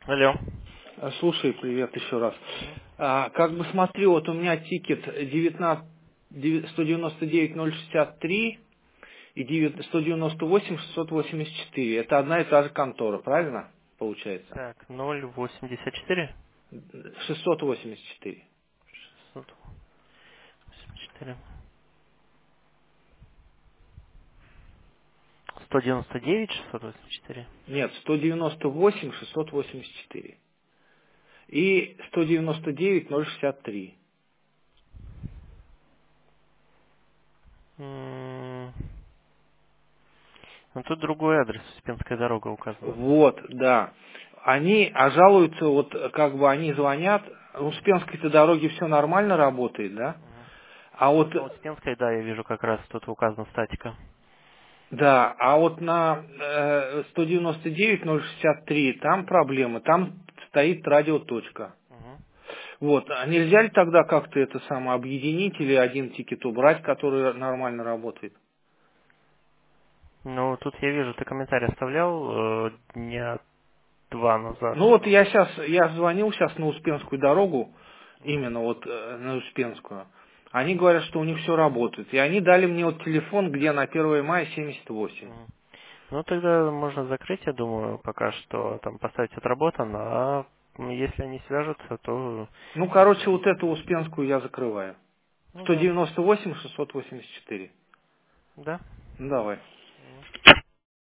Алло. Слушай, привет еще раз. Мгм. Как бы смотри, вот у меня тикет 19 199-063 и 198-684. Это одна и та же контора, правильно? Получается. Так, 084 684. 684 199 684. Нет, 198-684. И 199-063. Ну тут другой адрес, Успенская дорога указана. Вот, да. Они жалуются, вот как бы они звонят, в Успенской-то дороге все нормально работает, да? Мгм. А вот, На Успенской, да, я вижу, как раз тут указана статика. да, а вот на 199-063 там проблемы, там стоит радиоточка. Мгм. Вот, а нельзя ли тогда как-то это самое объединить или один тикет убрать, который нормально работает? Ну, тут я вижу, ты комментарий оставлял дня 2 назад. Ну вот я звонил сейчас на Успенскую дорогу, Мгм. именно вот на Успенскую. Они говорят, что у них все работает. И они дали мне вот телефон, где на 1 мая 78. Мгм. Ну, тогда можно закрыть, я думаю, пока что там поставить отработан, а если они свяжутся, то... Ну, короче, вот эту Успенскую я закрываю. Ну да. 198-684. Да. Ну, давай. Мгм.